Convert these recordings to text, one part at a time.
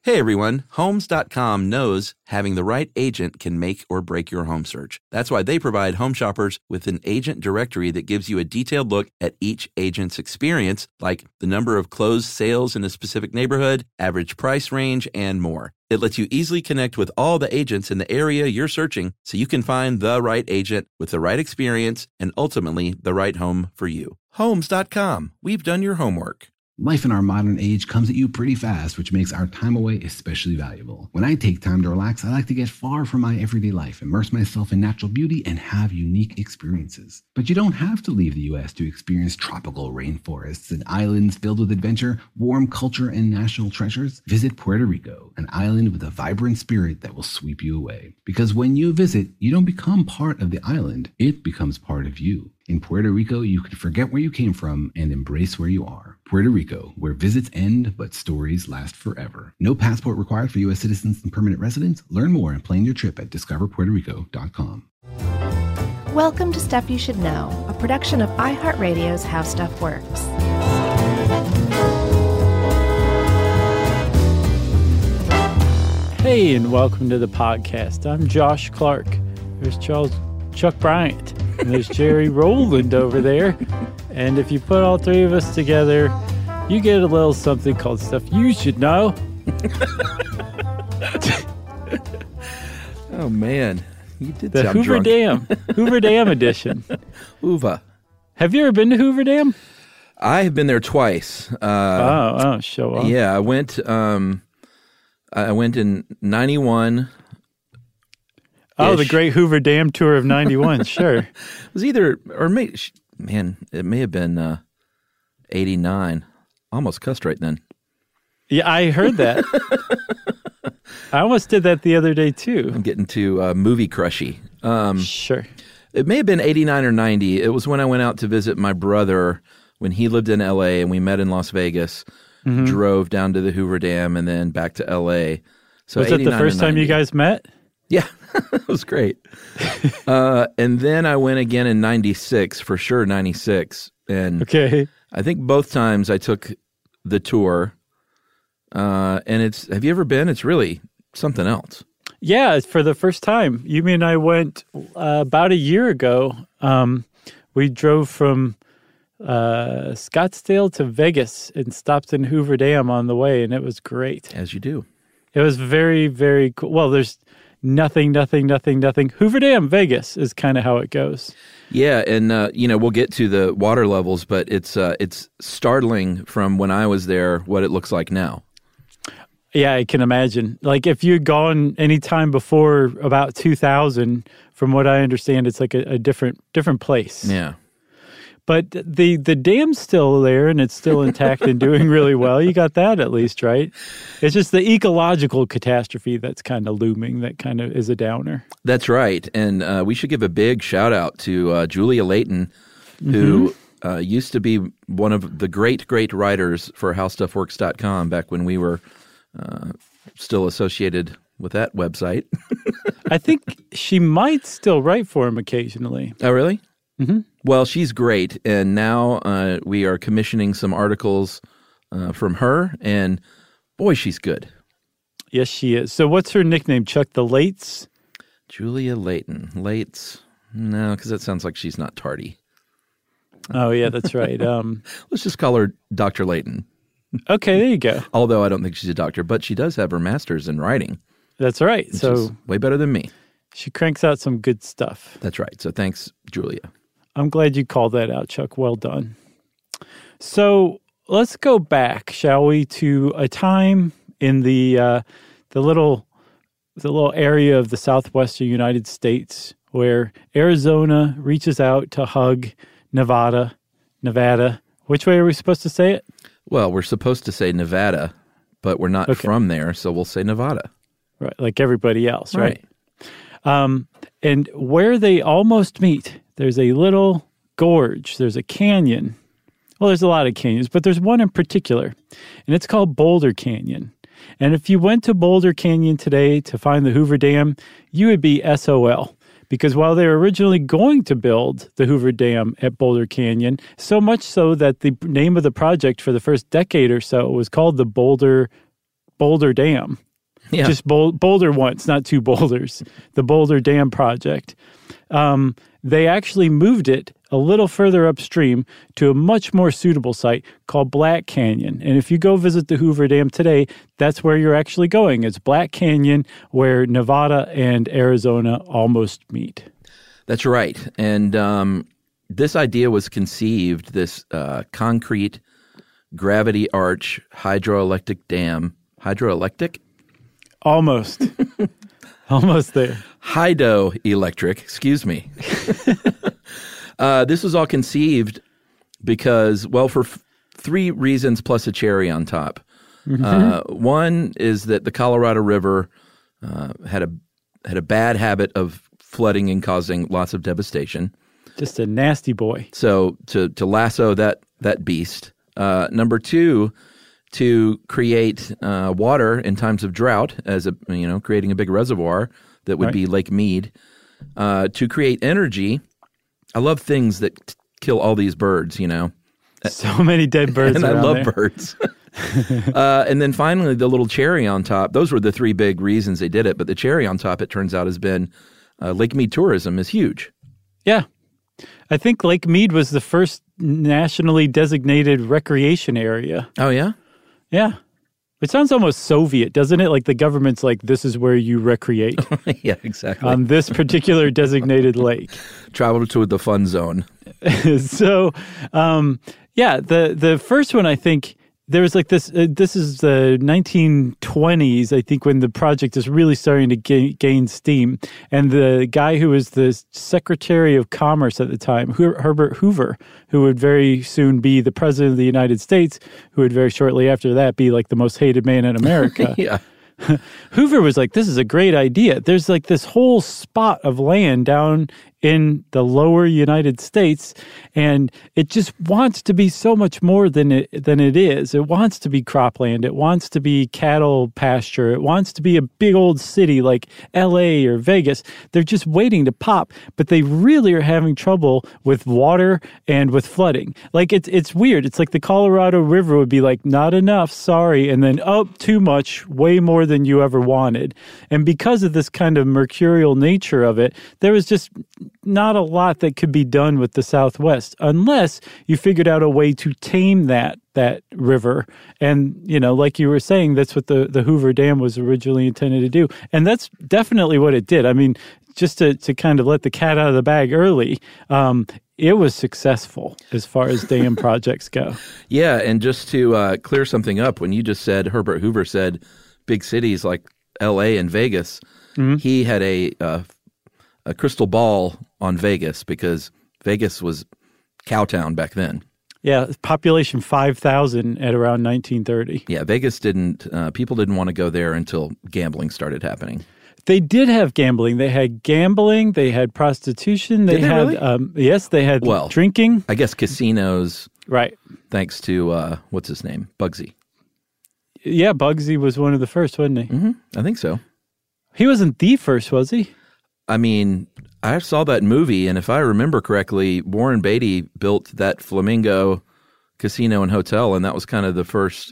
Hey everyone, Homes.com knows having the right agent can make or break your home search. That's why they provide home shoppers with an agent directory that gives you a detailed look at each agent's experience, like the number of closed sales in a specific neighborhood, average price range, and more. It lets you easily connect with all the agents in the area you're searching so you can find the right agent with the right experience and ultimately the right home for you. Homes.com. We've done your homework. Life in our modern age comes at you pretty fast, which makes our time away especially valuable. When I take time to relax, I like to get far from my everyday life, immerse myself in natural beauty, and have unique experiences. But you don't have to leave the U.S. to experience tropical rainforests and islands filled with adventure, warm culture, and national treasures. Visit Puerto Rico, an island with a vibrant spirit that will sweep you away. Because when you visit, you don't become part of the island, it becomes part of you. In Puerto Rico, you can forget where you came from and embrace where you are. Puerto Rico, where visits end, but stories last forever. No passport required for U.S. citizens and permanent residents. Learn more and plan your trip at discoverpuertorico.com. Welcome to Stuff You Should Know, a production of iHeartRadio's How Stuff Works. Hey, and welcome to the podcast. I'm Josh Clark. There's Chuck Bryant. And there's Jerry Rowland over there. And if you put all three of us together, you get a little something called Stuff You Should Know. Oh, man. You did the sound Hoover drunk. Dam. Hoover Dam edition. Hoover. Have you ever been to Hoover Dam? I have been there twice. Show off. Yeah, I went in 91. Oh, the Great Hoover Dam Tour of 91, sure. It was either, or it may have been 89. Almost cussed right then. Yeah, I heard that. I almost did that the other day, too. I'm getting to movie crushy. Sure. It may have been 89 or 90. It was when I went out to visit my brother when he lived in L.A. and we met in Las Vegas, drove down to the Hoover Dam and then back to L.A. So was that the first time you guys met? Yeah, it was great. And then I went again in 96, for sure 96. And okay. I think both times I took the tour. And have you ever been? It's really something else. Yeah, for the first time. You mean I went about a year ago. We drove from Scottsdale to Vegas and stopped in Hoover Dam on the way, and it was great. As you do. It was very, very cool. Well, there's nothing. Hoover Dam, Vegas is kind of how it goes. Yeah, and we'll get to the water levels, but it's startling from when I was there what it looks like now. Yeah, I can imagine. Like if you'd gone any time before about 2000, from what I understand, it's like a different place. Yeah. But the dam's still there, and it's still intact and doing really well. You got that at least, right? It's just the ecological catastrophe that's kind of looming that kind of is a downer. That's right. And we should give a big shout out to Julia Layton, who used to be one of the great writers for HowStuffWorks.com back when we were still associated with that website. I think she might still write for him occasionally. Oh, really? Mm-hmm. Well, she's great, and now we are commissioning some articles from her, and boy, she's good. Yes, she is. So what's her nickname, Chuck? The Lates? Julia Layton. Lates? No, because that sounds like she's not tardy. Oh, yeah, that's right. Let's just call her Dr. Layton. Okay, there you go. Although I don't think she's a doctor, but she does have her master's in writing. That's right. Which so is way better than me. She cranks out some good stuff. That's right. So thanks, Julia. I'm glad you called that out, Chuck. Well done. So let's go back, shall we, to a time in the little area of the southwestern United States where Arizona reaches out to hug Nevada. Which way are we supposed to say it? Well, we're supposed to say Nevada, but we're not from there, so we'll say Nevada. Right, like everybody else, right? And where they almost meet, there's a little gorge. There's a canyon. Well, there's a lot of canyons, but there's one in particular, and it's called Boulder Canyon. And if you went to Boulder Canyon today to find the Hoover Dam, you would be SOL. Because while they were originally going to build the Hoover Dam at Boulder Canyon, so much so that the name of the project for the first decade or so was called the Boulder Boulder Dam. Yeah. Just Boulder once, not two boulders. The Boulder Dam project. They actually moved it a little further upstream to a much more suitable site called Black Canyon. And if you go visit the Hoover Dam today, that's where you're actually going. It's Black Canyon, where Nevada and Arizona almost meet. That's right. And this idea was conceived, this concrete gravity arch hydroelectric dam. Hydroelectric? Almost. Almost there. Hydroelectric, excuse me. This was all conceived because, well, for three reasons plus a cherry on top. One is that the Colorado River had a bad habit of flooding and causing lots of devastation. Just a nasty boy. So to lasso that beast. Number two, to create water in times of drought, as creating a big reservoir that would be Lake Mead. To create energy. I love things that kill all these birds. So many dead birds. And I love there. birds. And then finally, the little cherry on top. Those were the three big reasons they did it. But the cherry on top, it turns out, has been Lake Mead tourism is huge. Yeah. I think Lake Mead was the first nationally designated recreation area. Oh, yeah? Yeah. It sounds almost Soviet, doesn't it? Like the government's like, this is where you recreate. Yeah, exactly. On this particular designated lake. Travel to the fun zone. So, the first one, I think, there was like this, this is the 1920s, I think, when the project is really starting to gain steam. And the guy who was the Secretary of Commerce at the time, Herbert Hoover, who would very soon be the President of the United States, who would very shortly after that be like the most hated man in America. Yeah. Hoover was like, this is a great idea. There's like this whole spot of land down in the lower United States, and it just wants to be so much more than it is. It wants to be cropland. It wants to be cattle pasture. It wants to be a big old city like LA or Vegas. They're just waiting to pop, but they really are having trouble with water and with flooding. Like it's weird. It's like the Colorado River would be like, not enough, sorry, and then too much, way more than you ever wanted. And because of this kind of mercurial nature of it, there was just not a lot that could be done with the Southwest unless you figured out a way to tame that river. And, like you were saying, that's what the Hoover Dam was originally intended to do. And that's definitely what it did. I mean, just to kind of let the cat out of the bag early, it was successful as far as dam projects go. Yeah, and just to clear something up, when you just said, Herbert Hoover said, big cities like L.A. and Vegas, he had a crystal ball on Vegas because Vegas was Cowtown back then. Yeah, population 5,000 at around 1930. Yeah, Vegas people didn't want to go there until gambling started happening. They did have gambling. They had gambling. They had prostitution. They had, really? Yes, they had drinking. I guess casinos. Right. Thanks to, what's his name? Bugsy. Yeah, Bugsy was one of the first, wasn't he? Mm-hmm. I think so. He wasn't the first, was he? I mean, I saw that movie, and if I remember correctly, Warren Beatty built that Flamingo Casino and Hotel, and that was kind of the first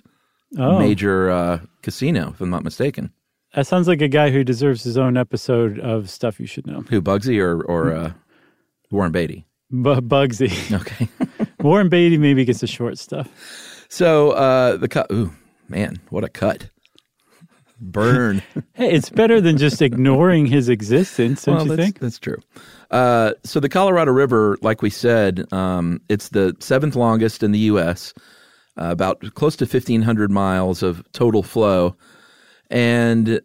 major casino, if I'm not mistaken. That sounds like a guy who deserves his own episode of Stuff You Should Know. Who, Bugsy or Warren Beatty? Bugsy. Okay. Warren Beatty maybe gets the short stuff. So ooh, man, what a cut. Burn. Hey, it's better than just ignoring his existence, don't you think? That's true. So the Colorado River, like we said, it's the seventh longest in the U.S., about close to 1,500 miles of total flow. And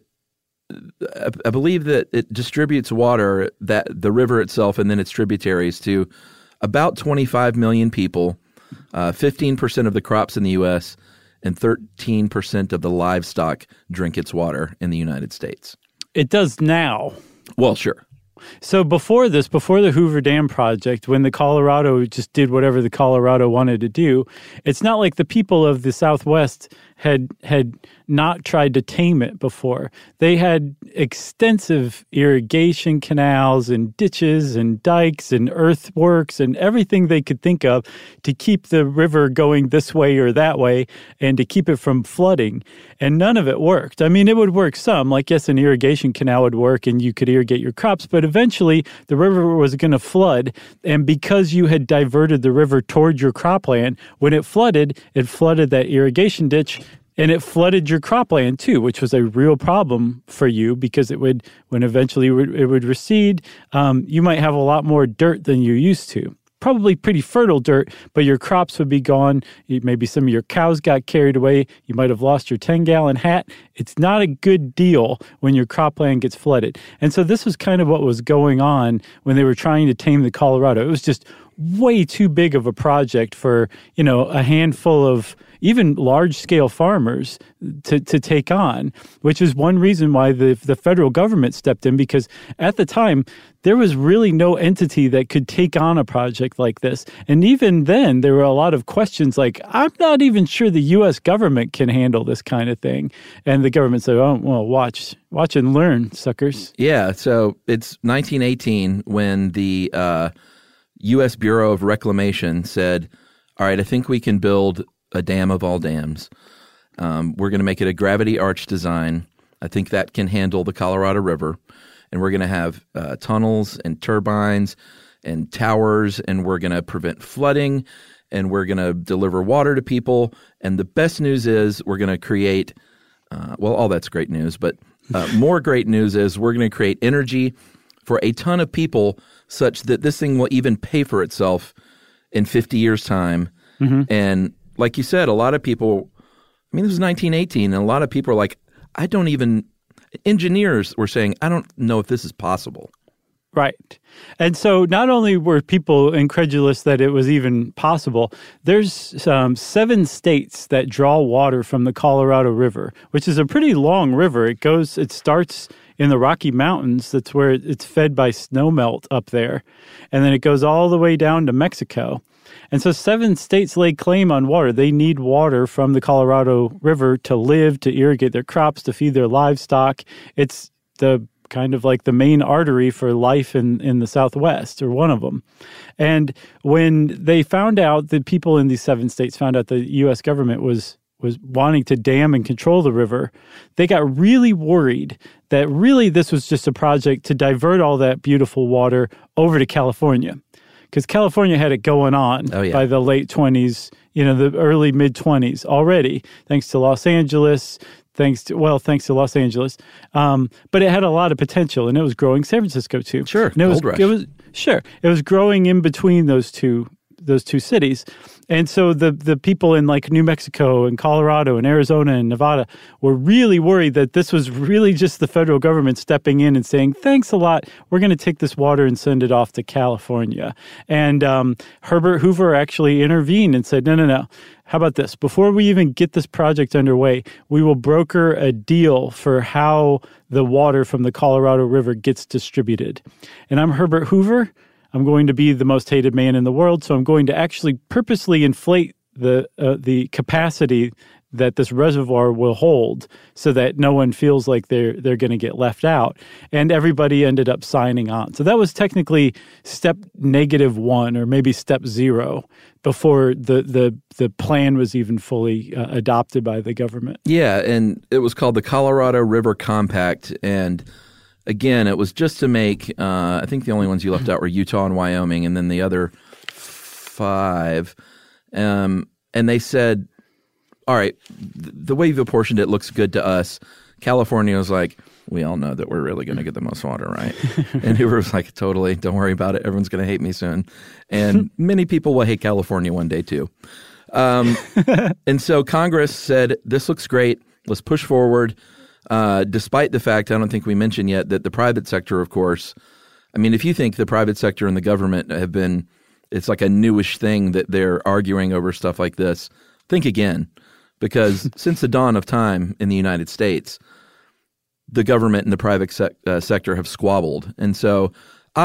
I believe that it distributes water, that the river itself and then its tributaries, to about 25 million people, 15% of the crops in the U.S., and 13% of the livestock drink its water in the United States. It does now. Well, sure. So before the Hoover Dam project, when the Colorado just did whatever the Colorado wanted to do, it's not like the people of the Southwest had not tried to tame it before. They had extensive irrigation canals and ditches and dikes and earthworks and everything they could think of to keep the river going this way or that way and to keep it from flooding. And none of it worked. I mean, it would work some. Like, yes, an irrigation canal would work and you could irrigate your crops, but eventually the river was going to flood. And because you had diverted the river toward your cropland, when it flooded that irrigation ditch, and it flooded your cropland too, which was a real problem for you because it would, when eventually it would recede, you might have a lot more dirt than you used to. Probably pretty fertile dirt, but your crops would be gone. Maybe some of your cows got carried away. You might have lost your 10-gallon hat. It's not a good deal when your cropland gets flooded. And so this was kind of what was going on when they were trying to tame the Colorado. It was just way too big of a project for, a handful of even large-scale farmers to take on, which is one reason why the federal government stepped in, because at the time, there was really no entity that could take on a project like this. And even then, there were a lot of questions like, I'm not even sure the U.S. government can handle this kind of thing. And the government said, oh, well, watch and learn, suckers. Yeah, so it's 1918 when the U.S. Bureau of Reclamation said, all right, I think we can build a dam of all dams. We're going to make it a gravity arch design. I think that can handle the Colorado River. And we're going to have tunnels and turbines and towers, and we're going to prevent flooding, and we're going to deliver water to people. And the best news is we're going to create, all that's great news, but more great news is we're going to create energy for a ton of people such that this thing will even pay for itself in 50 years' time. Mm-hmm. And like you said, a lot of people, this was 1918, and a lot of people are like, engineers were saying, I don't know if this is possible. Right. And so not only were people incredulous that it was even possible, there's 7 states that draw water from the Colorado River, which is a pretty long river. It starts in the Rocky Mountains. That's where it's fed by snowmelt up there. And then it goes all the way down to Mexico. And so 7 states lay claim on water. They need water from the Colorado River to live, to irrigate their crops, to feed their livestock. It's the kind of like the main artery for life in the Southwest, or one of them. And when they found out, the people in these 7 states found out the U.S. government was wanting to dam and control the river, they got really worried that really this was just a project to divert all that beautiful water over to California. Because California had it going on by the late 20s, the early mid-20s already, thanks to Los Angeles, thanks to Los Angeles. But it had a lot of potential, and it was growing. San Francisco, too. Sure, and it was growing in between those two cities. And so the people in like New Mexico and Colorado and Arizona and Nevada were really worried that this was really just the federal government stepping in and saying, thanks a lot, we're going to take this water and send it off to California. And Herbert Hoover actually intervened and said, no. How about this? Before we even get this project underway, we will broker a deal for how the water from the Colorado River gets distributed. And I'm Herbert Hoover. I'm going to be the most hated man in the world, so I'm going to actually purposely inflate the capacity that this reservoir will hold so that no one feels like they're going to get left out. And everybody ended up signing on. So that was technically step -1 or maybe step 0 before the plan was even fully adopted by the government. Yeah, and it was called the Colorado River Compact, and again, it was just to make, I think the only ones you left out were Utah and Wyoming, and then the other 5. And they said, all right, the way you've apportioned it looks good to us. California was like, we all know that we're really going to get the most water, right? And Hoover was like, totally, don't worry about it. Everyone's going to hate me soon. And many people will hate California one day too. And so Congress said, this looks great. Let's push forward. Despite the fact, I don't think we mentioned yet, that the private sector, of course, if you think the private sector and the government have been, it's like a newish thing that they're arguing over stuff like this, think again. Because since the dawn of time in the United States, the government and the private sector have squabbled. And so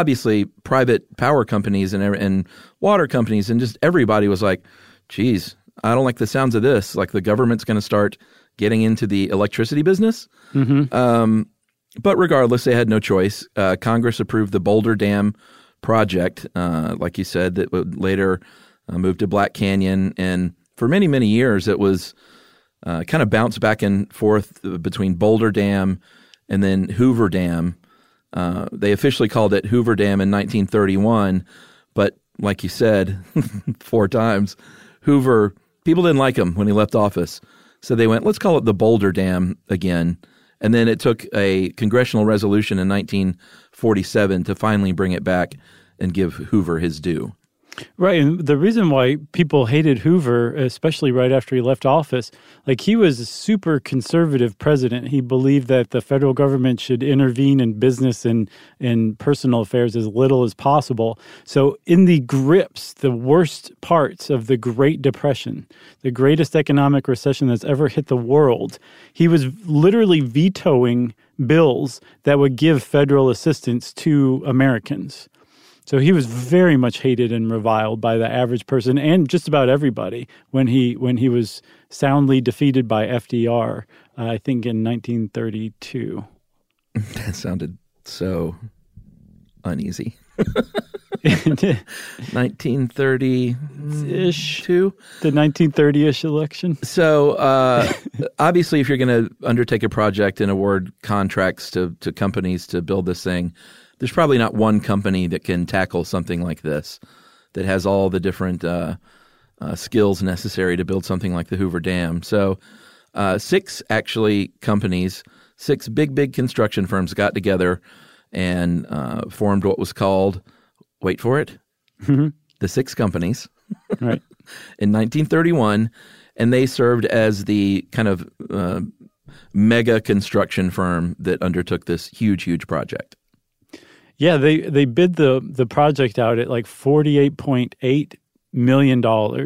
obviously private power companies and water companies and just everybody was like, geez, I don't like the sounds of this. Like the government's going to start getting into the electricity business. But regardless, they had no choice. Congress approved the Boulder Dam project, like you said, that would later move to Black Canyon. And for many, many years, it was kind of bounced back and forth between Boulder Dam and then Hoover Dam. They officially called it Hoover Dam in 1931, but like you said 4 times, Hoover, people didn't like him when he left office. So they went, let's call it the Boulder Dam again. And then it took a congressional resolution in 1947 to finally bring it back and give Hoover his due. Right. And the reason why people hated Hoover, especially right after he left office, like he was a super conservative president. He believed that the federal government should intervene in business and in personal affairs as little as possible. So in the grips, the worst parts of the Great Depression, the greatest economic recession that's ever hit the world, he was literally vetoing bills that would give federal assistance to Americans. So he was very much hated and reviled by the average person and just about everybody when he was soundly defeated by FDR, I think in 1932. That sounded so uneasy. 1930-ish. The 1930-ish election. So obviously if you're going to undertake a project and award contracts to companies to build this thing, there's probably not one company that can tackle something like this that has all the different skills necessary to build something like the Hoover Dam. So 6 companies, 6 big construction firms got together and formed what was called, wait for it, the 6 companies right. in 1931. And they served as the kind of mega construction firm that undertook this huge project. Yeah, they bid the project out at like $48.8 million.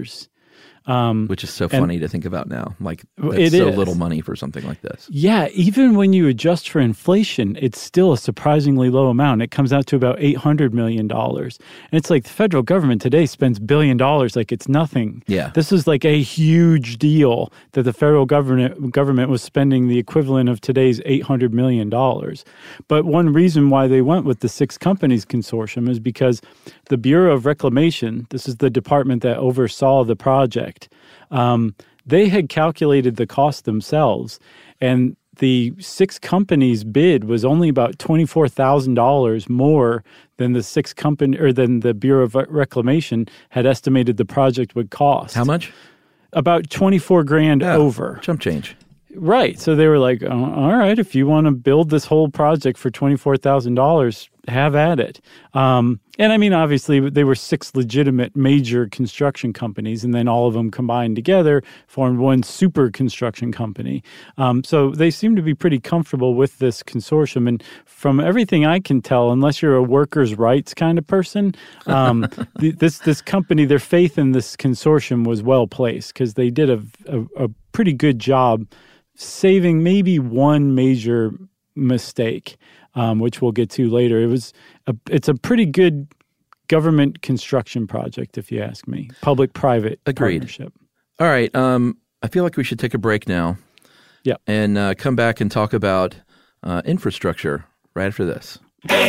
Which is so funny to think about now. Like, that's so little money for something like this. Yeah, even when you adjust for inflation, it's still a surprisingly low amount. It comes out to about $800 million. And it's like the federal government today spends $1 billion like it's nothing. Yeah. This is like a huge deal that the federal government was spending the equivalent of today's $800 million. But one reason why they went with the 6 companies consortium is because the Bureau of Reclamation, this is the department that oversaw the project, they had calculated the cost themselves, and the 6 companies' bid was only about $24,000 more than than the Bureau of Reclamation had estimated the project would cost. How much? About $24,000 over. Chump change. Right. So they were like, all right, if you want to build this whole project for $24,000, have at it. And I mean, obviously, they were 6 legitimate major construction companies, and then all of them combined together formed one super construction company. So they seem to be pretty comfortable with this consortium. And from everything I can tell, unless you're a workers' rights kind of person, this company, their faith in this consortium was well placed because they did a pretty good job saving maybe one major mistake, which we'll get to later. It's a pretty good government construction project, if you ask me. Public-private partnership. All right. I feel like we should take a break now. Yeah. And come back and talk about infrastructure right after this.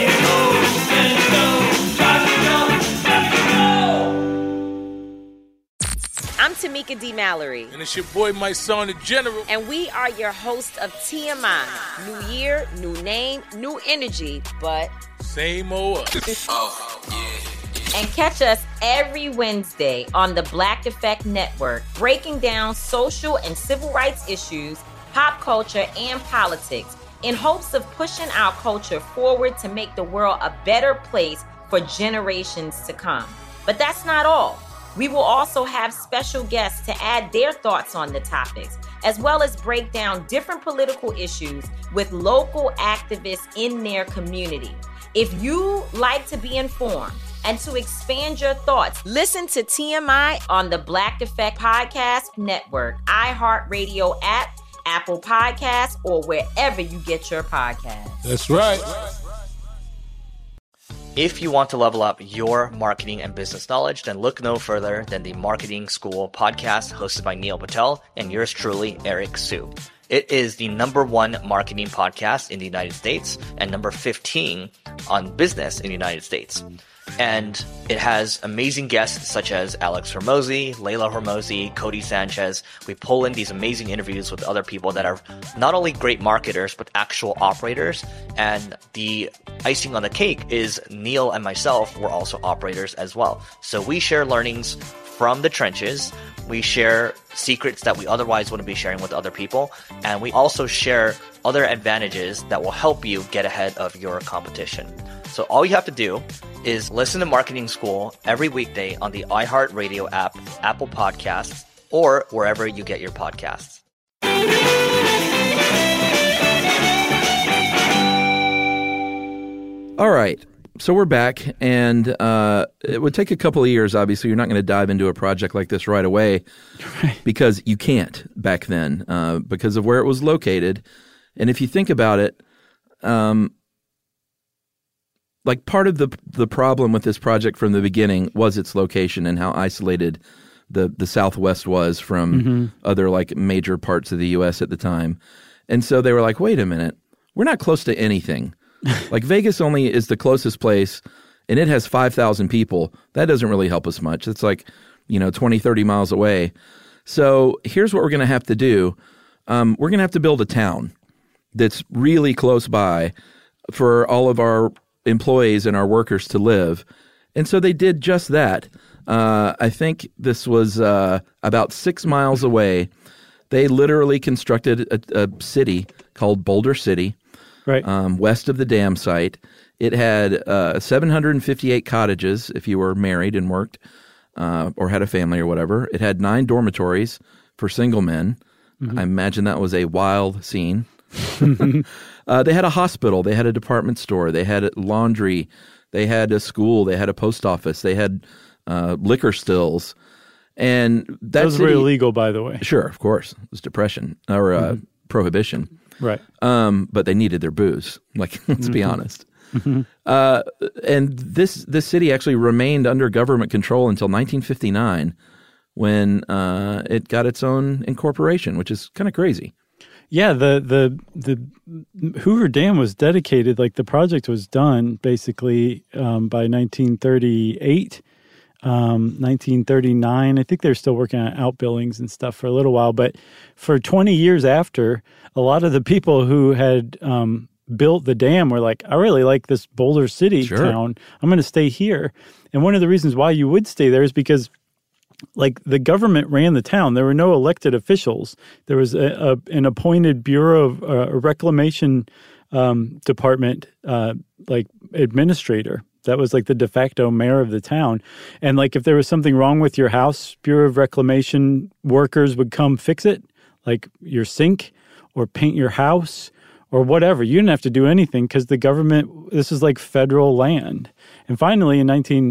I'm Tamika D. Mallory. And it's your boy, my son, the General. And we are your hosts of TMI. New year, new name, new energy, but same old us. Oh, yeah. And catch us every Wednesday on the Black Effect Network, breaking down social and civil rights issues, pop culture, and politics in hopes of pushing our culture forward to make the world a better place for generations to come. But that's not all. We will also have special guests to add their thoughts on the topics, as well as break down different political issues with local activists in their community. If you like to be informed and to expand your thoughts, listen to TMI on the Black Effect Podcast Network, iHeartRadio app, Apple Podcasts, or wherever you get your podcasts. That's right. If you want to level up your marketing and business knowledge, then look no further than the Marketing School podcast hosted by Neil Patel and yours truly, Eric Siu. It is the #1 marketing podcast in the United States and number 15 on business in the United States. And it has amazing guests such as Alex Hormozi, Layla Hormozi, Cody Sanchez. We pull in these amazing interviews with other people that are not only great marketers, but actual operators. And the icing on the cake is Neil and myself were also operators as well. So we share learnings from the trenches. We share secrets that we otherwise wouldn't be sharing with other people. And we also share other advantages that will help you get ahead of your competition. So all you have to do is listen to Marketing School every weekday on the iHeartRadio app, Apple Podcasts, or wherever you get your podcasts. All right. So we're back, and it would take a couple of years, obviously. You're not going to dive into a project like this right away because you can't back then because of where it was located. And if you think about it, like part of the problem with this project from the beginning was its location and how isolated the Southwest was from other like major parts of the U.S. at the time. And so they were like, wait a minute, we're not close to anything. Like Vegas only is the closest place, and it has 5,000 people. That doesn't really help us much. It's like, 20, 30 miles away. So here's what we're going to have to do. We're going to have to build a town that's really close by for all of our employees and our workers to live. And so they did just that. I think this was about 6 miles away. They literally constructed a city called Boulder City. Right. West of the dam site. It had 758 cottages if you were married and worked or had a family or whatever. It had 9 dormitories for single men. I imagine that was a wild scene. They had a hospital. They had a department store. They had laundry. They had a school. They had a post office. They had liquor stills. And that was very illegal, by the way. Sure, of course. It was depression or prohibition. Right. But they needed their booze. Like, let's be honest. And this city actually remained under government control until 1959 when it got its own incorporation, which is kind of crazy. Yeah, the Hoover Dam was dedicated, like the project was done basically by 1938. 1939. I think they're still working on outbuildings and stuff for a little while, but for 20 years after, a lot of the people who had built the dam were like, I really like this Boulder City town. I'm going to stay here. And one of the reasons why you would stay there is because like the government ran the town. There were no elected officials. There was an appointed Bureau of Reclamation department, like administrator. That was like the de facto mayor of the town. And like if there was something wrong with your house, Bureau of Reclamation workers would come fix it, like your sink or paint your house or whatever. You didn't have to do anything because the government, this is like federal land. And finally in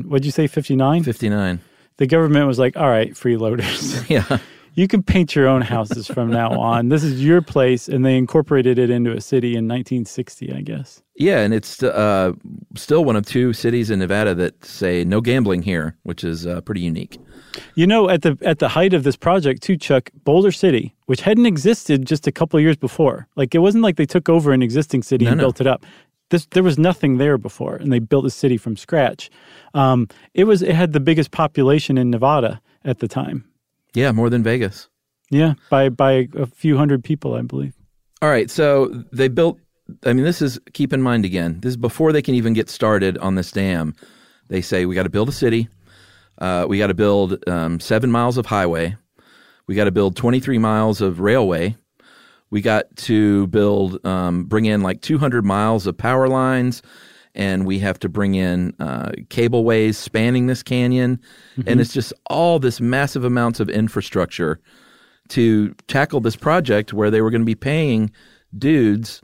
59? 59. The government was like, all right, freeloaders. Yeah. You can paint your own houses from now on. This is your place. And they incorporated it into a city in 1960, I guess. Yeah, and it's still one of 2 cities in Nevada that say no gambling here, which is pretty unique. At the height of this project too, Chuck, Boulder City, which hadn't existed just a couple of years before. Like it wasn't like they took over an existing city and built it up. There was nothing there before, and they built a city from scratch. It had the biggest population in Nevada at the time. Yeah, more than Vegas. Yeah, by a few hundred people, I believe. All right, so they built. This is, keep in mind again, this is before they can even get started on this dam. They say, we got to build a city. We got to build 7 miles of highway. We got to build 23 miles of railway. We got to bring in like 200 miles of power lines. And we have to bring in cableways spanning this canyon. And it's just all this massive amounts of infrastructure to tackle this project where they were going to be paying dudes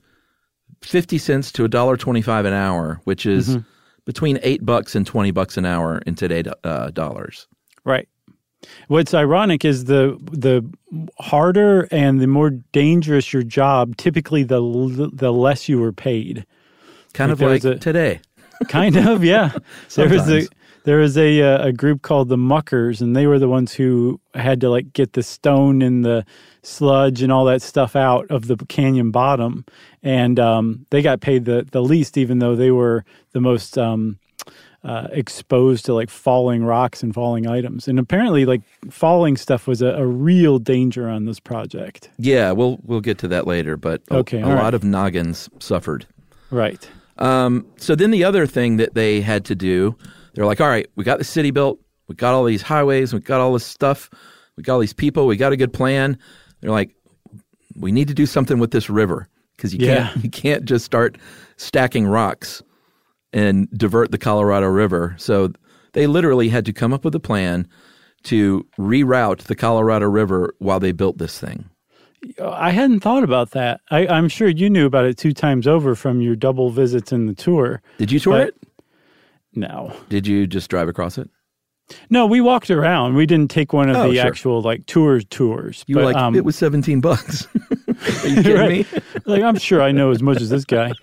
50 cents to $1.25 an hour, which is between $8 and $20 an hour in today's dollars. Right. What's ironic is the harder and the more dangerous your job, typically the less you were paid. Kind of like today. Kind of, yeah. Sometimes. There was a group called the Muckers, and they were the ones who had to like get the stone and the sludge and all that stuff out of the canyon bottom, and they got paid the least, even though they were the most exposed to like falling rocks and falling items. And apparently, like falling stuff was a real danger on this project. Yeah, we'll get to that later, but a lot of noggins suffered. Right. So then the other thing that they had to do, they're like, all right, we got the city built, we got all these highways, we got all this stuff, we got all these people, we got a good plan. They're like, we need to do something with this river because you can't just start stacking rocks and divert the Colorado River. So they literally had to come up with a plan to reroute the Colorado River while they built this thing. I hadn't thought about that. I'm sure you knew about it 2 times over from your double visits in the tour. Did you tour it? No. Did you just drive across it? No, we walked around. We didn't take one of the actual like tours. You were like, it was $17. Are you kidding me? Like, I'm sure I know as much as this guy.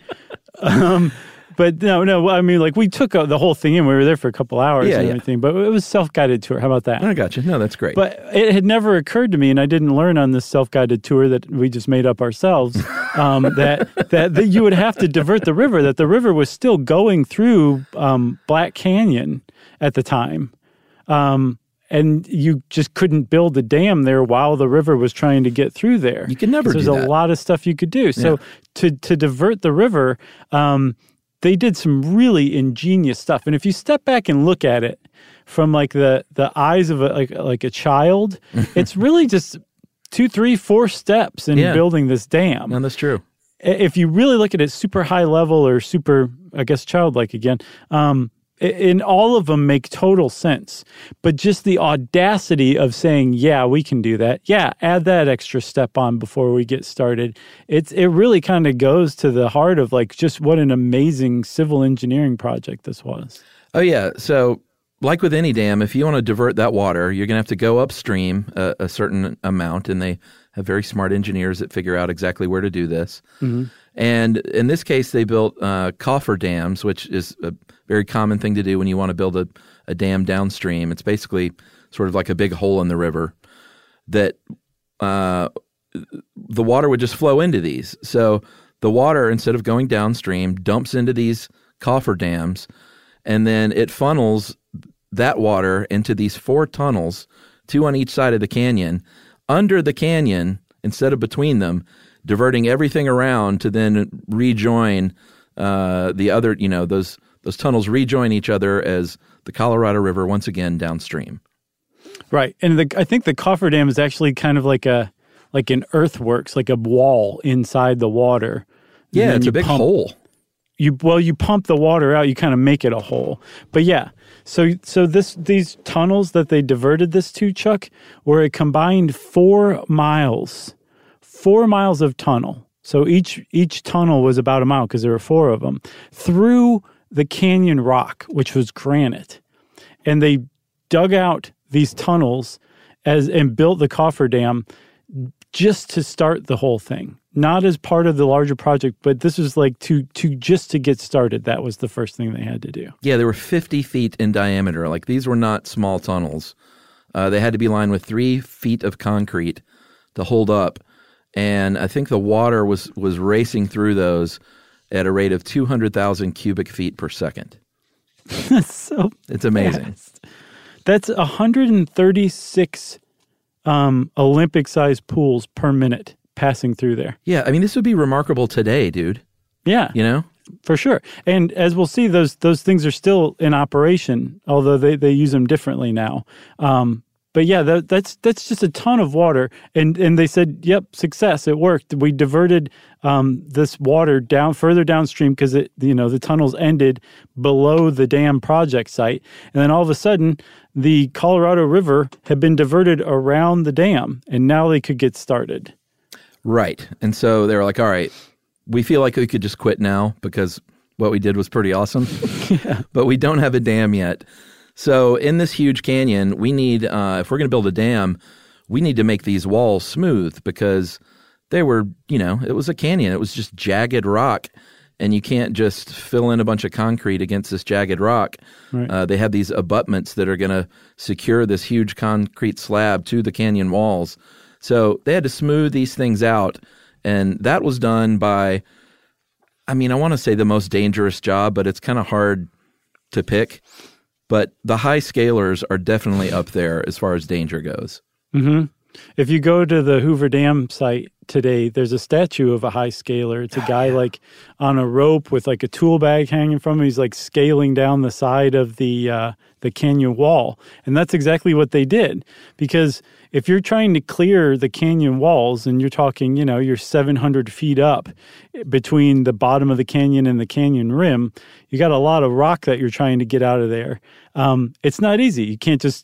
But no, I mean, like we took the whole thing in. We were there for a couple hours and everything, but it was self-guided tour. How about that? I got you. No, that's great. But it had never occurred to me, and I didn't learn on this self-guided tour that we just made up ourselves, that you would have to divert the river, that the river was still going through Black Canyon at the time. And you just couldn't build a dam there while the river was trying to get through there. You can never do that. There's a lot of stuff you could do. So to divert the river, they did some really ingenious stuff. And if you step back and look at it from like the eyes of a child, it's really just 2, 3, 4 steps in building this dam. No, that's true. If you really look at it super high level or super, I guess, childlike again, and all of them make total sense. But just the audacity of saying, yeah, we can do that. Yeah, add that extra step on before we get started. It really kind of goes to the heart of like just what an amazing civil engineering project this was. Oh, yeah. So like with any dam, if you want to divert that water, you're going to have to go upstream a certain amount, and they have very smart engineers that figure out exactly where to do this. Mm-hmm. And in this case, they built coffer dams, which is a very common thing to do when you want to build a dam downstream. It's basically sort of like a big hole in the river that the water would just flow into these. So the water, instead of going downstream, dumps into these coffer dams, and then it funnels that water into these 4 tunnels, 2 on each side of the canyon, under the canyon instead of between them, diverting everything around to then rejoin the other, those tunnels rejoin each other as the Colorado River once again downstream. Right. And I think the coffer dam is actually kind of like an earthworks, like a wall inside the water. Yeah, it's a big hole. You pump the water out, you kind of make it a hole. But yeah, so these tunnels that they diverted this to, Chuck, were a combined 4 miles. 4 miles of tunnel. So each tunnel was about a mile because there were 4 of them through the canyon rock, which was granite. And they dug out these tunnels and built the coffer dam just to start the whole thing. Not as part of the larger project, but this was like to get started. That was the first thing they had to do. Yeah, they were 50 feet in diameter. Like these were not small tunnels. They had to be lined with 3 feet of concrete to hold up. And I think the water was racing through those at a rate of 200,000 cubic feet per second. It's amazing. Fast. That's 136 Olympic-sized pools per minute passing through there. Yeah, I mean, this would be remarkable today, dude. Yeah. For sure. And as we'll see, those things are still in operation, although they use them differently now. But yeah, that's just a ton of water. And they said, yep, success, it worked. We diverted this water further downstream because the tunnels ended below the dam project site. And then all of a sudden, the Colorado River had been diverted around the dam, and now they could get started. Right. And so they were like, all right, we feel like we could just quit now because what we did was pretty awesome. Yeah. But we don't have a dam yet. So in this huge canyon, we need, if we're going to build a dam, we need to make these walls smooth because they were, it was a canyon. It was just jagged rock. and you can't just fill in a bunch of concrete against this jagged rock. Right. They have these abutments that are going to secure this huge concrete slab to the canyon walls. So they had to smooth these things out, and that was done by, I want to say the most dangerous job, but it's kind of hard to pick. But the high scalers are definitely up there as far as danger goes. Mm-hmm. If you go to the Hoover Dam site today, there's a statue of a high scaler. It's a guy like on a rope with like a tool bag hanging from him. He's like scaling down the side of the canyon wall. And that's exactly what they did. Because if you're trying to clear the canyon walls and you're talking, you're 700 feet up between the bottom of the canyon and the canyon rim, you got a lot of rock that you're trying to get out of there. It's not easy. You can't just,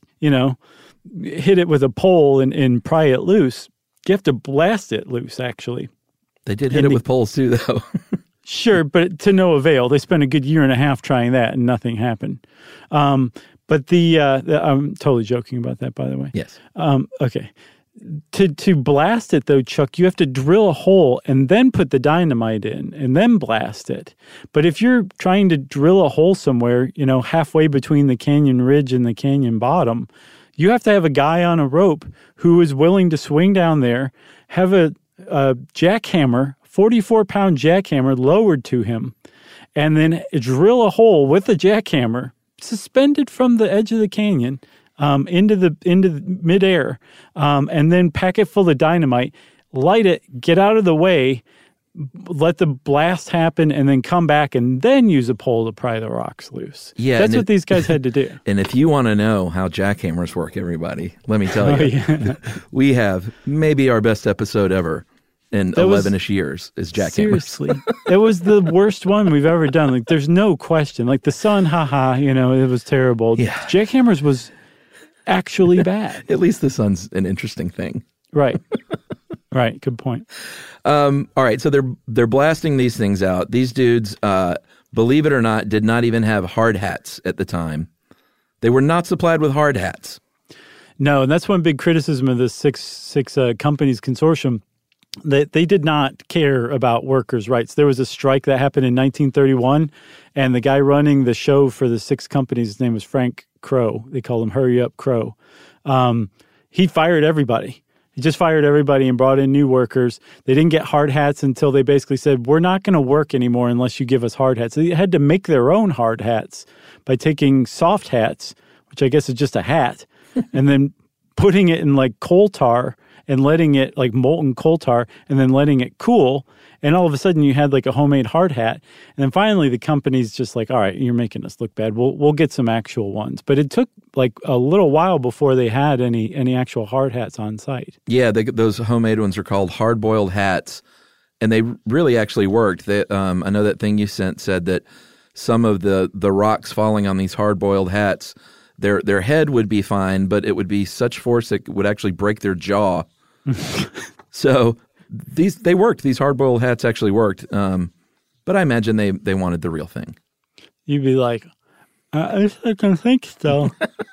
hit it with a pole and pry it loose. You have to blast it loose, actually. They did hit it with poles too, though. Sure, but to no avail. They spent a good year and a half trying that, and nothing happened. But I'm totally joking about that, by the way. Yes. Okay. To blast it, though, Chuck, you have to drill a hole and then put the dynamite in and then blast it. But if you're trying to drill a hole somewhere, halfway between the canyon ridge and the canyon bottom, you have to have a guy on a rope who is willing to swing down there, have a jackhammer, 44-pound jackhammer lowered to him, and then drill a hole with a jackhammer suspended from the edge of the canyon into the midair, and then pack it full of dynamite, light it, get out of the way, let the blast happen, and then come back and then use a pole to pry the rocks loose. Yeah, that's what these guys had to do. And if you want to know how jackhammers work, everybody, let me tell you, we have maybe our best episode ever in 11-ish years is jackhammers. Seriously. It was the worst one we've ever done. Like, there's no question. Like, the sun, it was terrible. Yeah. Jackhammers was actually bad. At least the sun's an interesting thing. Right. Right. Good point. All right. So they're blasting these things out. These dudes, believe it or not, did not even have hard hats at the time. They were not supplied with hard hats. No, and that's one big criticism of the six companies consortium. That they did not care about workers' rights. There was a strike that happened in 1931, and the guy running the show for the 6 companies, his name was Frank Crow. They call him Hurry Up Crow. He fired everybody. He just fired everybody and brought in new workers. They didn't get hard hats until they basically said, we're not going to work anymore unless you give us hard hats. So they had to make their own hard hats by taking soft hats, which I guess is just a hat, and then putting it in like coal tar and letting it, like molten coal tar, and then letting it cool. And all of a sudden you had like a homemade hard hat. And then finally the company's just like, all right, you're making us look bad. We'll get some actual ones. But it took like a little while before they had any actual hard hats on site. Yeah, those homemade ones are called hard-boiled hats. And they really actually worked. I know that thing you sent said that some of the rocks falling on these hard-boiled hats, their head would be fine, but it would be such force it would actually break their jaw. So they worked. These hard-boiled hats actually worked. But I imagine they wanted the real thing. You'd be like, I can think so.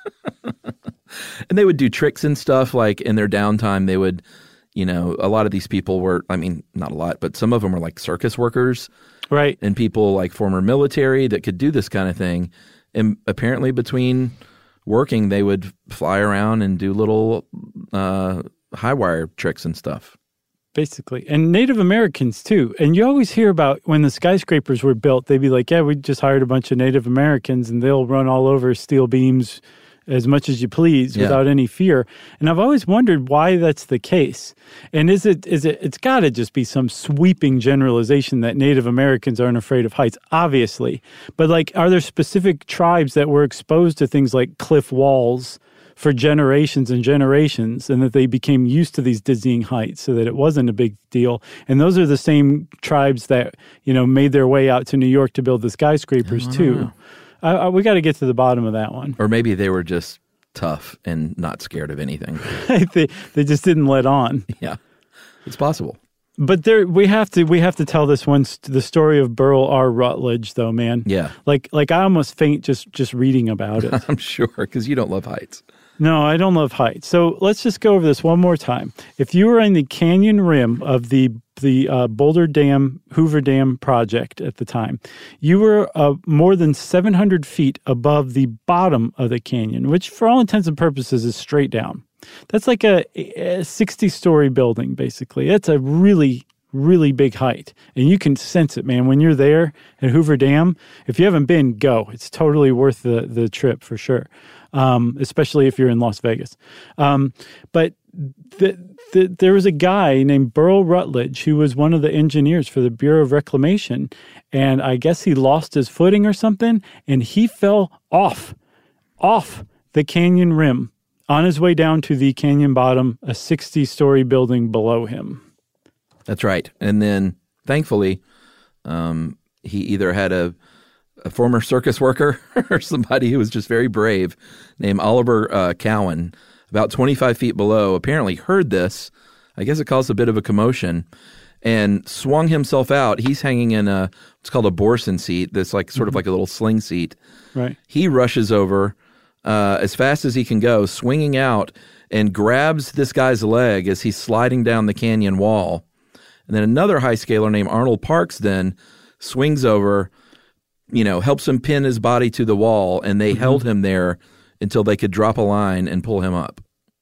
And they would do tricks and stuff. Like in their downtime, they would, a lot of these people were, not a lot, but some of them were like circus workers. Right. And people like former military that could do this kind of thing. And apparently between working, they would fly around and do little high wire tricks and stuff. Basically. And Native Americans, too. And you always hear about when the skyscrapers were built, they'd be like, yeah, we just hired a bunch of Native Americans and they'll run all over steel beams as much as you please without any fear. And I've always wondered why that's the case. And it's got to just be some sweeping generalization that Native Americans aren't afraid of heights, obviously. But like, are there specific tribes that were exposed to things like cliff walls for generations and generations, and that they became used to these dizzying heights so that it wasn't a big deal? And those are the same tribes that, made their way out to New York to build the skyscrapers too. We got to get to the bottom of that one. Or maybe they were just tough and not scared of anything. they just didn't let on. Yeah, it's possible. But we have to tell this one, the story of Burl R. Rutledge, though, man. Yeah. Like I almost faint just reading about it. I'm sure, because you don't love heights. No, I don't love heights. So let's just go over this one more time. If you were in the canyon rim of the the Boulder Dam, Hoover Dam project at the time, you were more than 700 feet above the bottom of the canyon, which for all intents and purposes is straight down. That's like a 60-story building, basically. It's a really, really big height. And you can sense it, man. When you're there at Hoover Dam, if you haven't been, go. It's totally worth the trip for sure, especially if you're in Las Vegas. But there was a guy named Burl Rutledge who was one of the engineers for the Bureau of Reclamation, and I guess he lost his footing or something, and he fell off the canyon rim on his way down to the canyon bottom, a 60-story building below him. That's right. And then, thankfully, he either had a former circus worker or somebody who was just very brave named Oliver Cowan, about 25 feet below, apparently heard this. I guess it caused a bit of a commotion and swung himself out. He's hanging in what's called a Borson seat, that's like sort of like a little sling seat. Right. He rushes over as fast as he can go, swinging out, and grabs this guy's leg as he's sliding down the canyon wall. And then another high scaler named Arnold Parks then swings over, helps him pin his body to the wall, and they held him there until they could drop a line and pull him up.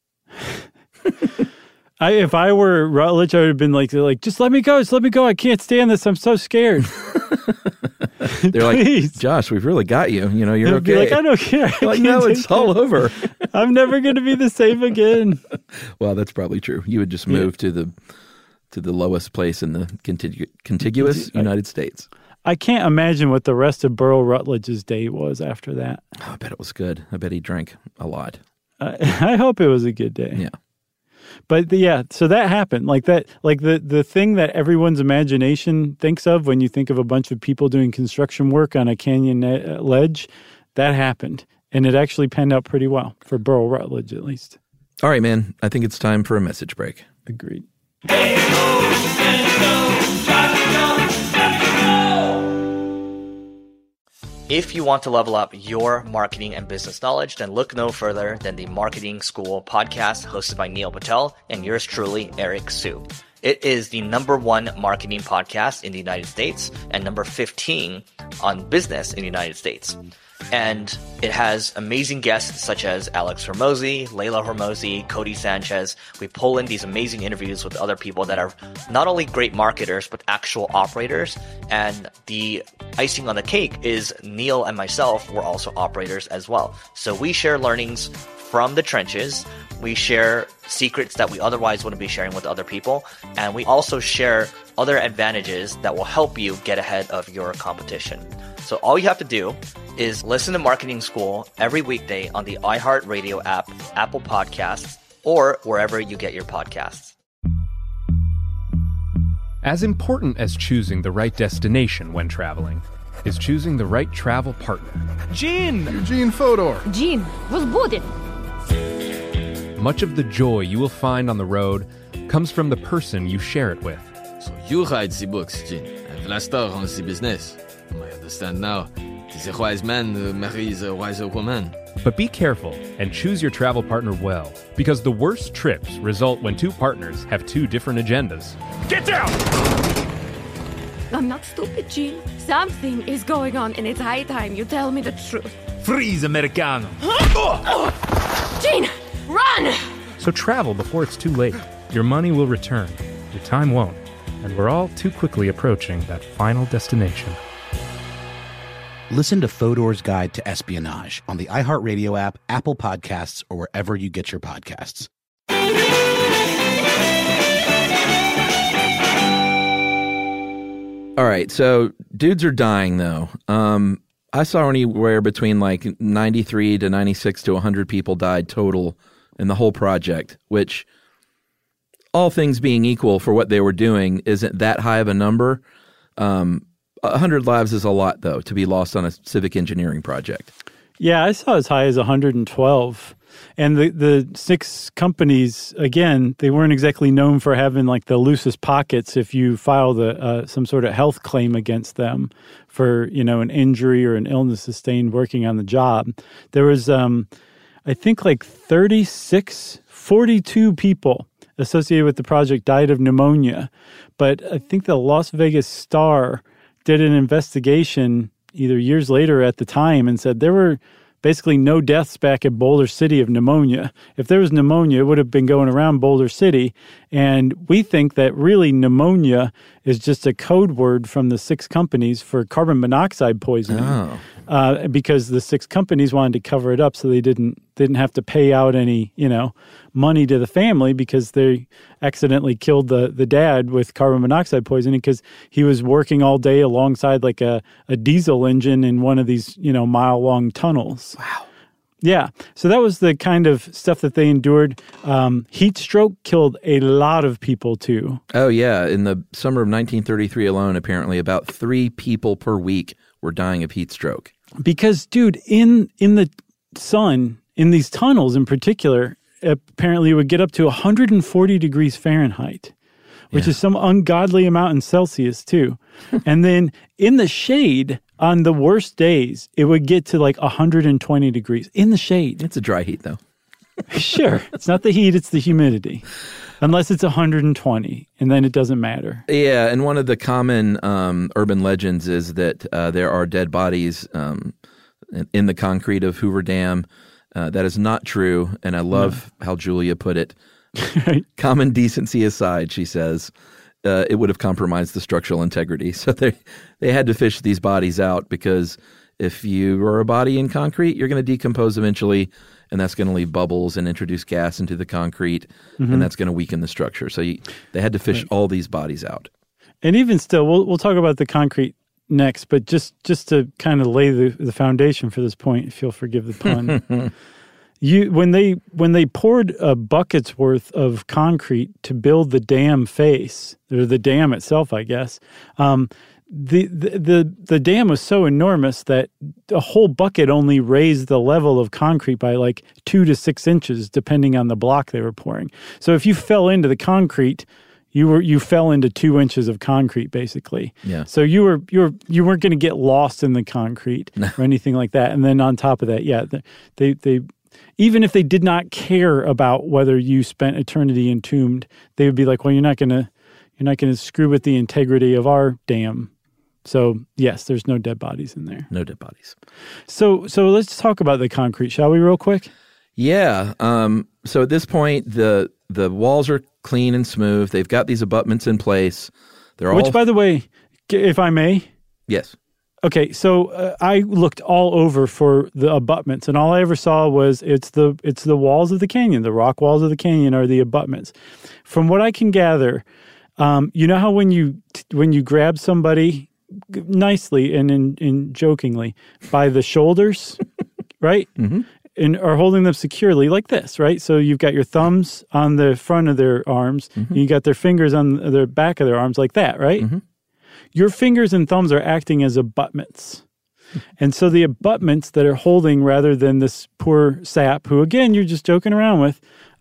If I were Rutledge, I would have been like, just let me go, I can't stand this, I'm so scared. They're like, Josh, we've really got you. You're okay. Be like, I don't care. You're like, no, it's all over. I'm never going to be the same again. Well, that's probably true. You would just move to the lowest place in the contiguous United States. I can't imagine what the rest of Burl Rutledge's day was after that. Oh, I bet it was good. I bet he drank a lot. I hope it was a good day. Yeah. But so that happened. Like that, like the thing that everyone's imagination thinks of when you think of a bunch of people doing construction work on a canyon ledge, that happened. And it actually panned out pretty well for Burl Rutledge, at least. All right, man. I think it's time for a message break. Agreed. If you want to level up your marketing and business knowledge, then look no further than the Marketing School podcast hosted by Neil Patel and yours truly, Eric Su. It is the #1 marketing podcast in the United States and number 15 on business in the United States. And it has amazing guests such as Alex Hormozi, Layla Hormozi, Cody Sanchez. We pull in these amazing interviews with other people that are not only great marketers, but actual operators. And the icing on the cake is Neil and myself were also operators as well. So we share learnings from the trenches. We share secrets that we otherwise wouldn't be sharing with other people. And we also share other advantages that will help you get ahead of your competition. So all you have to do is listen to Marketing School every weekday on the iHeartRadio app, Apple Podcasts, or wherever you get your podcasts. As important as choosing the right destination when traveling is choosing the right travel partner. Eugene Fodor. Gene, возбудит. Much of the joy you will find on the road comes from the person you share it with. So you write the books, Gene, and Vlasta runs the business. I understand now. It is a wise man marries a wiser woman. But be careful and choose your travel partner well, because the worst trips result when two partners have two different agendas. Get down! I'm not stupid, Gene. Something is going on, and it's high time you tell me the truth. Freeze, Americano. Gene, run! So travel before it's too late. Your money will return, your time won't, and we're all too quickly approaching that final destination. Listen to Fodor's Guide to Espionage on the iHeartRadio app, Apple Podcasts, or wherever you get your podcasts. All right, so dudes are dying, though. I saw anywhere between like 93 to 96 to 100 people died total in the whole project, which, all things being equal for what they were doing, isn't that high of a number. 100 lives is a lot, though, to be lost on a civic engineering project. Yeah, I saw as high as 112. And the 6 companies, again, they weren't exactly known for having like the loosest pockets if you filed some sort of health claim against them for, an injury or an illness sustained working on the job. There was, I think, like 42 people associated with the project died of pneumonia. But I think the Las Vegas Star did an investigation either years later or at the time and said there were basically no deaths back at Boulder City of pneumonia. If there was pneumonia, it would have been going around Boulder City. And we think that really pneumonia is just a code word from the 6 companies for carbon monoxide poisoning. Because the 6 companies wanted to cover it up so they didn't have to pay out any, money to the family because they accidentally killed the dad with carbon monoxide poisoning because he was working all day alongside like a diesel engine in one of these, mile-long tunnels. Wow. Yeah. So that was the kind of stuff that they endured. Heat stroke killed a lot of people, too. Oh, yeah. In the summer of 1933 alone, apparently about 3 people per week were dying of heat stroke. Because, dude, in the sun, in these tunnels in particular, apparently it would get up to 140 degrees Fahrenheit, which is some ungodly amount in Celsius, too. And then in the shade, on the worst days, it would get to like 120 degrees in the shade. It's a dry heat, though. Sure. It's not the heat, it's the humidity. Unless it's 120, and then it doesn't matter. Yeah, and one of the common urban legends is that there are dead bodies in the concrete of Hoover Dam. That is not true, and I love how Julia put it. Common decency aside, she says, it would have compromised the structural integrity. So they had to fish these bodies out because if you are a body in concrete, you're going to decompose eventually, and that's going to leave bubbles and introduce gas into the concrete, and that's going to weaken the structure. So they had to fish all these bodies out. And even still, we'll talk about the concrete next, but just to kind of lay the foundation for this point, if you'll forgive the pun. When they poured a bucket's worth of concrete to build the dam face, or the dam itself, I guess, the dam was so enormous that a whole bucket only raised the level of concrete by like 2 to 6 inches, depending on the block they were pouring. So if you fell into the concrete, you fell into 2 inches of concrete, basically. Yeah. So you weren't going to get lost in the concrete or anything like that. And then on top of that, yeah, they even if they did not care about whether you spent eternity entombed, they would be like, well, you're not going to screw with the integrity of our dam. So yes, there's no dead bodies in there. No dead bodies. So let's talk about the concrete, shall we, real quick? Yeah. So at this point, the walls are clean and smooth. They've got these abutments in place. Which, by the way, if I may. Yes. Okay, so I looked all over for the abutments, and all I ever saw was it's the walls of the canyon. The rock walls of the canyon are the abutments. From what I can gather, you know how when you grab somebody nicely and in jokingly by the shoulders, right? Mm-hmm. And are holding them securely like this, right? So you've got your thumbs on the front of their arms, and you got their fingers on the back of their arms like that, right? Mm-hmm. Your fingers and thumbs are acting as abutments. And so the abutments that are holding rather than this poor sap, who, again, you're just joking around with,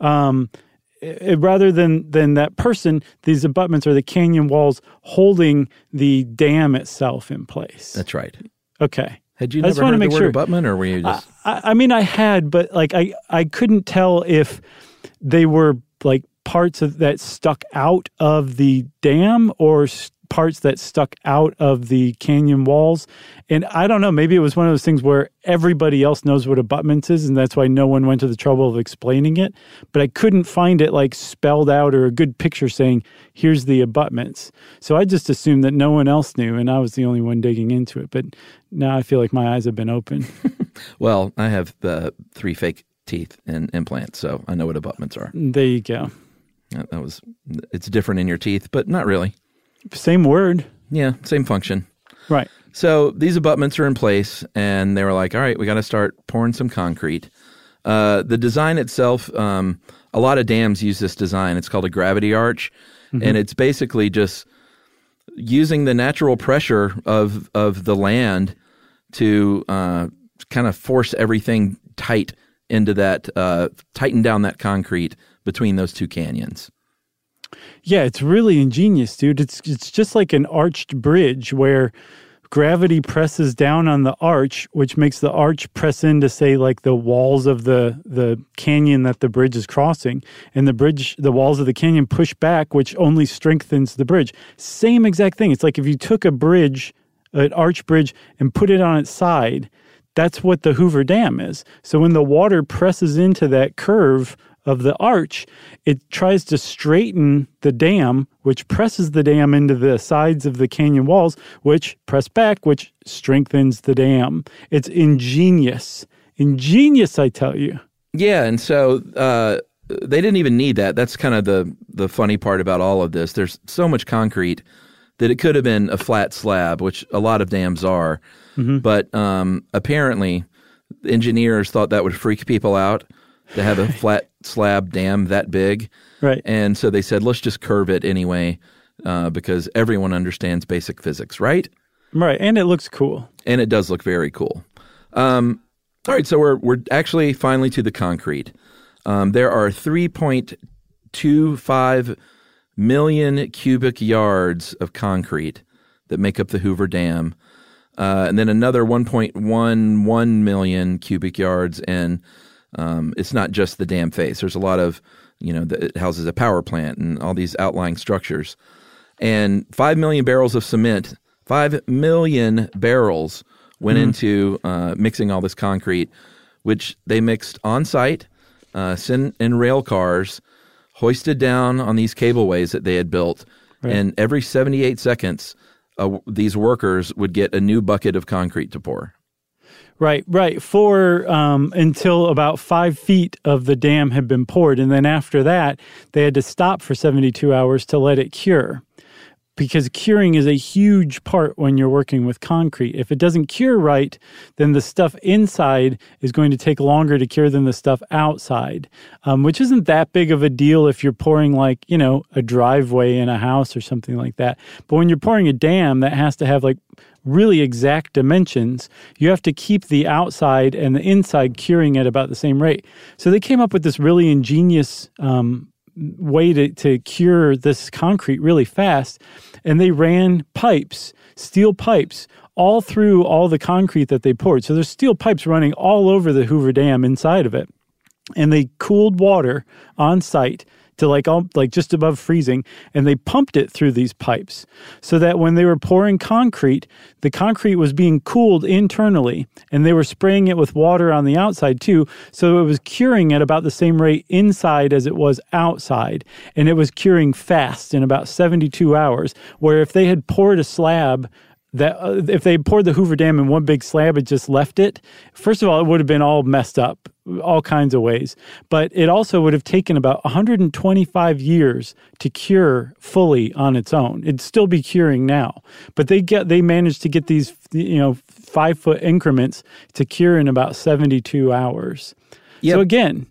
rather than that person, these abutments are the canyon walls holding the dam itself in place. That's right. Okay. Had you never heard the word abutment, or were you just... I mean, I had, but like I couldn't tell if they were like parts of that stuck out of the dam or parts that stuck out of the canyon walls. And I don't know, maybe it was one of those things where everybody else knows what abutments is, and that's why no one went to the trouble of explaining it. But I couldn't find it like spelled out or a good picture saying, here's the abutments. So I just assumed that no one else knew, and I was the only one digging into it. But now I feel like my eyes have been open. Well, I have 3 fake teeth and implants, so I know what abutments are. There you go. It's different in your teeth, but not really. Same word. Yeah, same function. Right. So these abutments are in place, and they were like, all right, we got to start pouring some concrete. The design itself, a lot of dams use this design. It's called a gravity arch, and it's basically just using the natural pressure of the land to kind of force everything tight into that, tighten down that concrete between those two canyons. Yeah, it's really ingenious, dude. It's just like an arched bridge where gravity presses down on the arch, which makes the arch press into, say, like the walls of the canyon that the bridge is crossing. And the walls of the canyon push back, which only strengthens the bridge. Same exact thing. It's like if you took an arch bridge, and put it on its side, that's what the Hoover Dam is. So when the water presses into that curve of the arch, it tries to straighten the dam, which presses the dam into the sides of the canyon walls, which press back, which strengthens the dam. It's ingenious. Ingenious, I tell you. Yeah, and so they didn't even need that. That's kind of the funny part about all of this. There's so much concrete that it could have been a flat slab, which a lot of dams are. Mm-hmm. But apparently, engineers thought that would freak people out to have a flat slab dam that big. Right. And so they said, let's just curve it anyway, because everyone understands basic physics, right? Right, and it looks cool. And it does look very cool. All right, so we're actually finally to the concrete. There are 3.25 million cubic yards of concrete that make up the Hoover Dam, and then another 1.11 million cubic yards, and it's not just the dam face. There's a lot of, it houses a power plant and all these outlying structures. And 5 million barrels of cement, 5 million barrels went into mixing all this concrete, which they mixed on site, sent in rail cars, hoisted down on these cableways that they had built. Right. And every 78 seconds, these workers would get a new bucket of concrete to pour. Right. For until about 5 feet of the dam had been poured. And then after that, they had to stop for 72 hours to let it cure. Because curing is a huge part when you're working with concrete. If it doesn't cure right, then the stuff inside is going to take longer to cure than the stuff outside, which isn't that big of a deal if you're pouring like, a driveway in a house or something like that. But when you're pouring a dam that has to have like really exact dimensions, you have to keep the outside and the inside curing at about the same rate. So they came up with this really ingenious way to cure this concrete really fast, and they ran pipes, steel pipes, all through all the concrete that they poured. So there's steel pipes running all over the Hoover Dam inside of it, and they cooled water on site to like just above freezing, and they pumped it through these pipes so that when they were pouring concrete, the concrete was being cooled internally, and they were spraying it with water on the outside too, so it was curing at about the same rate inside as it was outside, and it was curing fast in about 72 hours, where if they had poured a slab if they poured the Hoover Dam in one big slab and just left it, first of all, it would have been all messed up, all kinds of ways. But it also would have taken about 125 years to cure fully on its own. It'd still be curing now. But they managed to get these 5-foot increments to cure in about 72 hours. Yep. So again,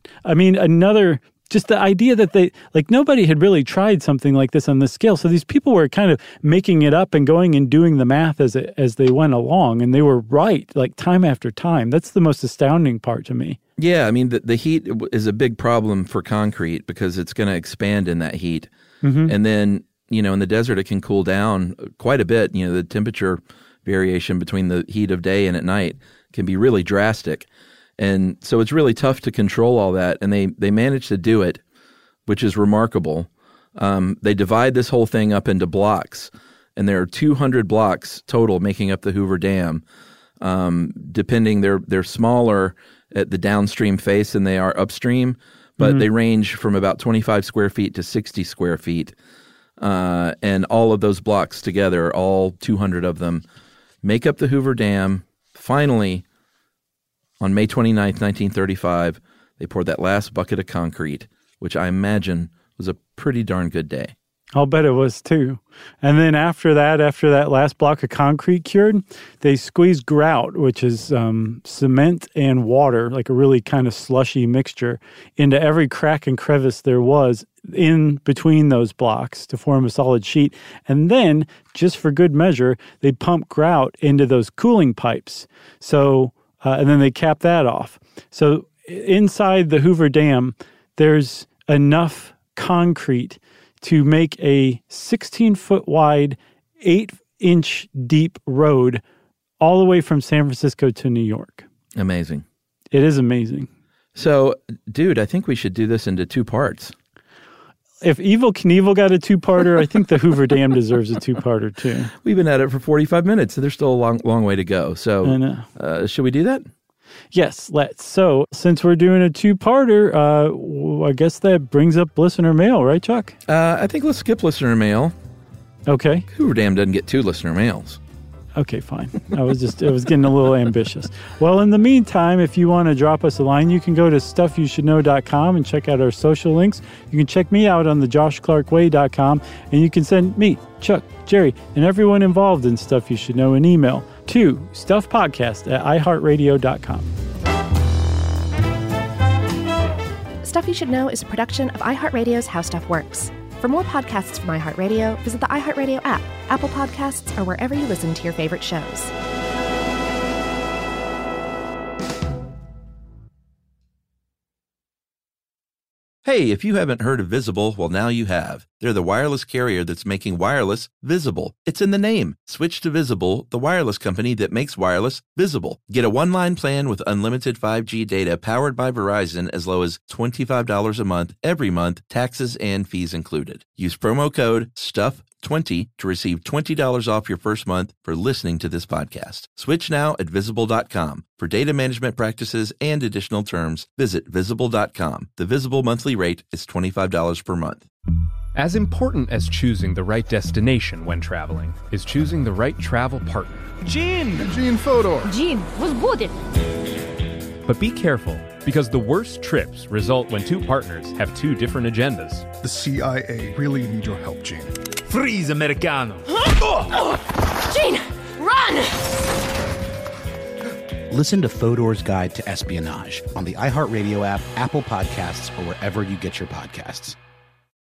just the idea that nobody had really tried something like this on this scale. So these people were kind of making it up and going and doing the math as they went along, and they were right, like time after time. That's the most astounding part to me. Yeah, the heat is a big problem for concrete because it's going to expand in that heat. Mm-hmm. And then, in the desert, it can cool down quite a bit. The temperature variation between the heat of day and at night can be really drastic. And so it's really tough to control all that, and they managed to do it, which is remarkable. They divide this whole thing up into blocks, and there are 200 blocks total making up the Hoover Dam. Depending, they're smaller at the downstream face than they are upstream, but they range from about 25 square feet to 60 square feet. And all of those blocks together, all 200 of them, make up the Hoover Dam. Finally, on May 29th, 1935, they poured that last bucket of concrete, which I imagine was a pretty darn good day. I'll bet it was too. And then after that last block of concrete cured, they squeezed grout, which is cement and water, like a really kind of slushy mixture, into every crack and crevice there was in between those blocks to form a solid sheet. And then, just for good measure, they pumped grout into those cooling pipes. So and then they cap that off. So inside the Hoover Dam, there's enough concrete to make a 16-foot wide, 8 8-inch deep road all the way from San Francisco to New York. Amazing. It is amazing. So, dude, I think we should do this into 2 parts. If Evel Knievel got a 2-parter, I think the Hoover Dam deserves a 2-parter too. We've been at it for 45 minutes, so there's still a long way to go. So, I know. Should we do that? Yes, let's. So, since we're doing a 2-parter, I guess that brings up listener mail, right, Chuck? I think let's skip listener mail. Okay. Hoover Dam doesn't get 2 listener mails. Okay, fine. I was getting a little ambitious. Well, in the meantime, if you want to drop us a line, you can go to stuffyoushouldknow.com and check out our social links. You can check me out on the joshclarkway.com, and you can send me, Chuck, Jerry, and everyone involved in Stuff You Should Know an email to stuffpodcast@iheartradio.com. Stuff You Should Know is a production of iHeartRadio's How Stuff Works. For more podcasts from iHeartRadio, visit the iHeartRadio app, Apple Podcasts, or wherever you listen to your favorite shows. Hey, if you haven't heard of Visible, well, now you have. They're the wireless carrier that's making wireless visible. It's in the name. Switch to Visible, the wireless company that makes wireless visible. Get a one-line plan with unlimited 5G data powered by Verizon as low as $25 a month every month, taxes and fees included. Use promo code STUFF20 to receive $20 off your first month for listening to this podcast. Switch now at Visible.com. For data management practices and additional terms, visit Visible.com. The Visible monthly rate is $25 per month. As important as choosing the right destination when traveling is choosing the right travel partner. Gene Fodor. Gene was good. But be careful, because the worst trips result when 2 partners have 2 different agendas. The CIA really need your help, Gene. Freeze, Americano. Gene, run! Listen to Fodor's Guide to Espionage on the iHeartRadio app, Apple Podcasts, or wherever you get your podcasts.